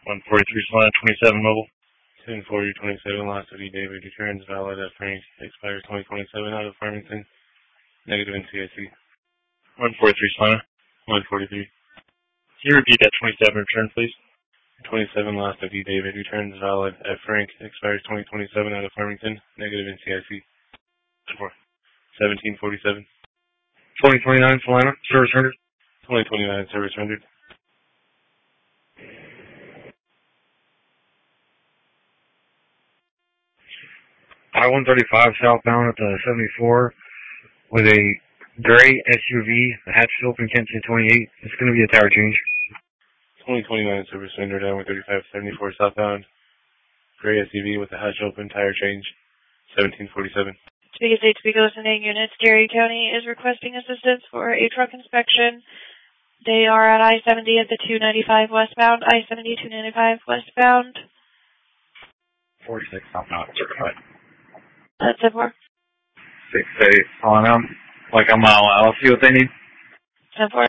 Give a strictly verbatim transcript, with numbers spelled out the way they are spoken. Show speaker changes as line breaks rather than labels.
one forty-three Solana twenty-seven mobile. ten forty twenty-seven last of E David returns valid at Frank. Expires twenty twenty-seven out of Farmington. Negative in C I C. one forty-three Solana. one forty-three. Can you repeat that twenty-seven return, please? twenty-seven last of E David returns valid at Frank. Expires twenty twenty-seven out of Farmington. Negative in C I C. seventeen forty-seven. twenty twenty-nine Solana. Service rendered. twenty twenty-nine service rendered. I one thirty-five southbound at the seventy-four with a gray S U V, the hatch is open, can't see twenty-eight. It's going to be a tower change. twenty twenty-nine service rendered, I one thirty-five seventy-four southbound, gray S U V with the hatch open, tire change, seventeen forty-seven.
Speak State Speakos and eight units, Gary County is requesting assistance for a truck inspection. They are at I seventy at the two ninety-five westbound, I seventy two ninety-five westbound.
forty-six southbound, certified.
That's it for.
Six eight, calling out, like a mile out. I'll see what they need.
ten four.